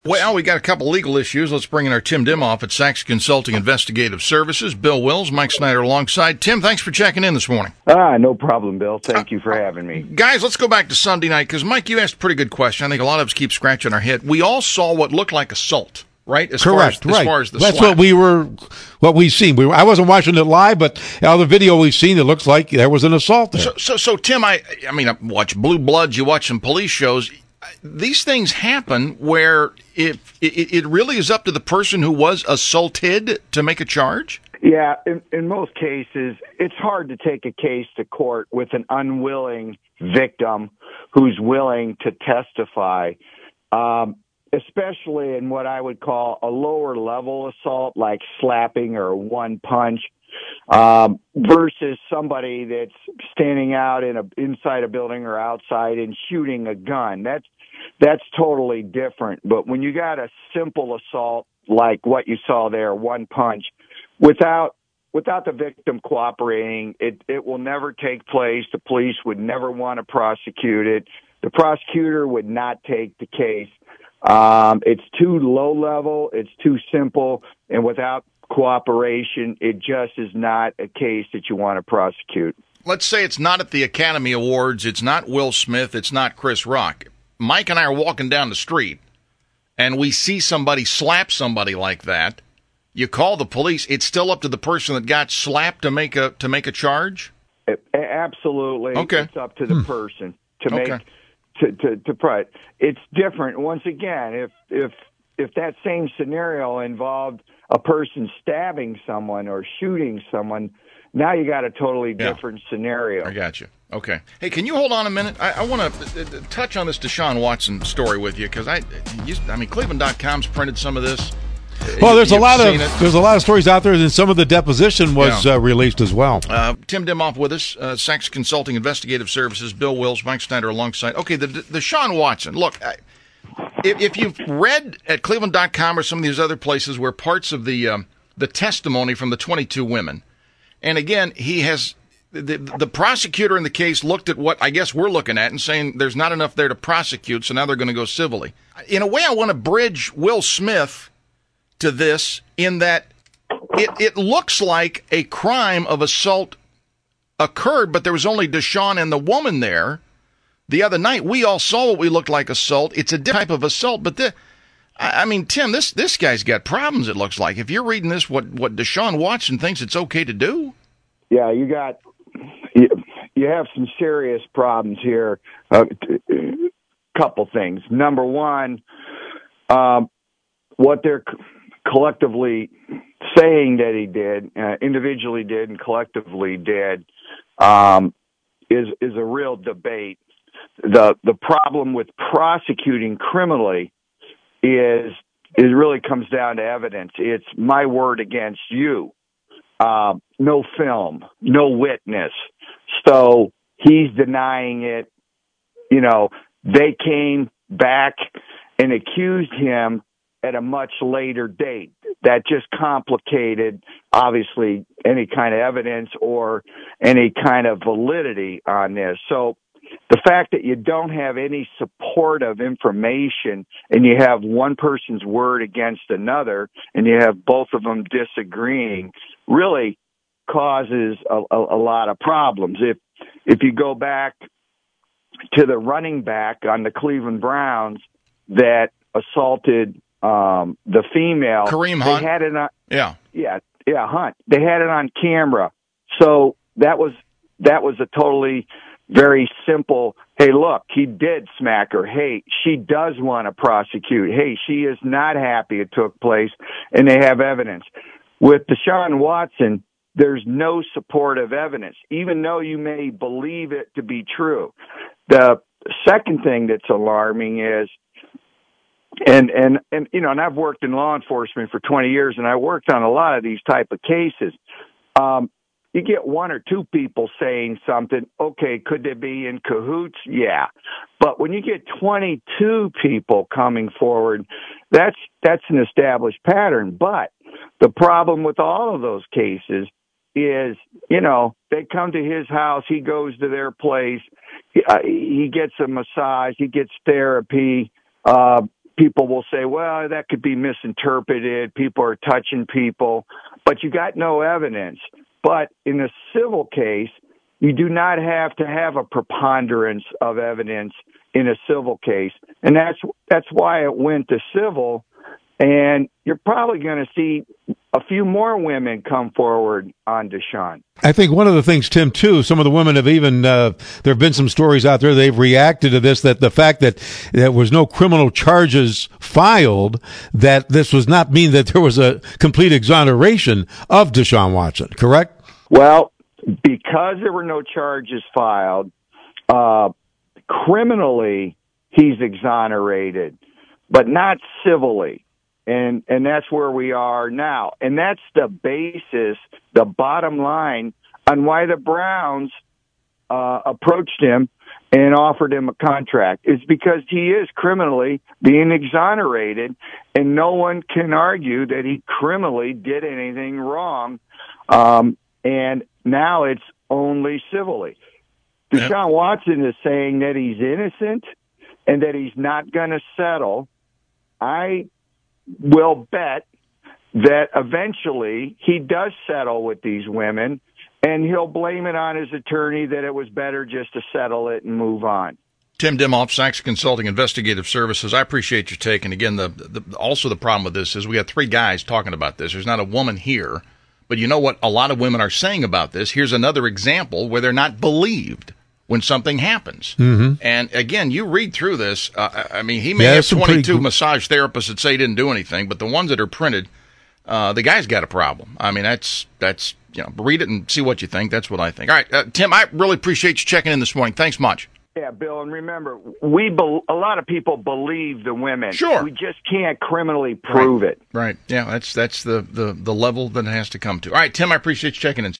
Well, we got a couple legal issues. Let's bring in our Tim Dimoff at Sachs Consulting Investigative Services. Bill Wills, Mike Snyder alongside. Tim, thanks for checking in this morning. No problem, Bill. Thank you for having me. Guys, let's go back to Sunday night, because, Mike, you asked a pretty good question. I think a lot of us keep scratching our head. We all saw what looked like assault, right? Correct, right. As far as the That's slap. what we've seen. I wasn't watching it live, but out of the video we've seen, it looks like there was an assault there. So Tim, I watch Blue Bloods, you watch some police shows. These things happen where it really is up to the person who was assaulted to make a charge? Yeah, in most cases, it's hard to take a case to court with an unwilling victim who's willing to testify, especially in what I would call a lower level assault, like slapping or one punch, versus somebody that's standing out inside a building or outside and shooting a gun. That's totally different. But when you got a simple assault like what you saw there, one punch, without the victim cooperating, it will never take place. The police would never want to prosecute it. The prosecutor would not take the case. It's too low level. It's too simple. And without cooperation, it just is not a case that you want to prosecute. Let's say it's not at the Academy Awards. It's not Will Smith. It's not Chris Rock. Mike and I are walking down the street, and we see somebody slap somebody like that. You call the police. It's still up to the person that got slapped to make a charge? Absolutely. Okay. It's up to the person to make to put. It's different. Once again, if that same scenario involved a person stabbing someone or shooting someone, now you got a totally different scenario. I got you. Okay. Hey, can you hold on a minute? I want to touch on this Deshaun Watson story with you, because Cleveland.com's printed some of this. Well, there's a lot of stories out there, and some of the deposition was released as well. Tim Dimoff with us, Sachs Consulting Investigative Services. Bill Wills, Mike Snyder alongside. Okay, the Deshaun Watson. Look, if you've read at Cleveland.com or some of these other places where parts of the testimony from the 22 women, and again, he has the prosecutor in the case looked at what I guess we're looking at and saying there's not enough there to prosecute, so now they're going to go civilly. In a way, I want to bridge Will Smith to this in that it looks like a crime of assault occurred, but there was only Deshaun and the woman there. The other night, we all saw what we looked like assault. It's a different type of assault, but Tim, this guy's got problems, it looks like. If you're reading this, what Deshaun Watson thinks it's okay to do? Yeah, you have some serious problems here. Couple things. Number one, what they're collectively saying that he did, individually did and collectively did, is a real debate. The problem with prosecuting criminally is it really comes down to evidence. It's my word against you. No film, no witness. So he's denying it. They came back and accused him at a much later date. That just complicated, obviously, any kind of evidence or any kind of validity on this. So the fact that you don't have any supportive information and you have one person's word against another and you have both of them disagreeing really causes a lot of problems. If you go back to the running back on the Cleveland Browns that assaulted the female, Kareem Hunt. They had it on, Hunt. They had it on camera, so that was a totally very simple. Hey, look, he did smack her. Hey, she does want to prosecute. Hey, she is not happy it took place, and they have evidence. With Deshaun Watson, there's no supportive evidence, even though you may believe it to be true. The second thing that's alarming is, and I've worked in law enforcement for 20 years, and I worked on a lot of these type of cases. You get one or two people saying something, okay, could they be in cahoots? Yeah. But when you get 22 people coming forward, that's an established pattern. But the problem with all of those cases is, they come to his house, he goes to their place, he gets a massage, he gets therapy, people will say, well, that could be misinterpreted. People are touching people, but you got no evidence. But in a civil case, you do not have to have a preponderance of evidence in a civil case. And that's why it went to civil. And you're probably going to see a few more women come forward on Deshaun. I think one of the things, Tim, too, some of the women have even, there have been some stories out there, they've reacted to this, that the fact that there was no criminal charges filed, that this does not mean that there was a complete exoneration of Deshaun Watson, correct? Well, because there were no charges filed, criminally, he's exonerated, but not civilly. And that's where we are now. And that's the basis, the bottom line on why the Browns approached him and offered him a contract. It's because he is criminally being exonerated, and no one can argue that he criminally did anything wrong. And now it's only civilly. Deshaun Watson is saying that he's innocent and that he's not going to settle. I will bet that eventually he does settle with these women, and he'll blame it on his attorney that it was better just to settle it and move on. Tim Dimhoff, Sachs Consulting Investigative Services. I appreciate your take. And again, also the problem with this is we got three guys talking about this. There's not a woman here. But you know what a lot of women are saying about this? Here's another example where they're not believed when something happens. Mm-hmm. And again, you read through this. I mean, he may have 22 massage therapists that say he didn't do anything, but the ones that are printed, the guy's got a problem. I mean, that's read it and see what you think. That's what I think. All right, Tim, I really appreciate you checking in this morning. Thanks much. Yeah, Bill, and remember, a lot of people believe the women. Sure. We just can't criminally prove it. Right. Yeah, that's the level that it has to come to. All right, Tim, I appreciate you checking in.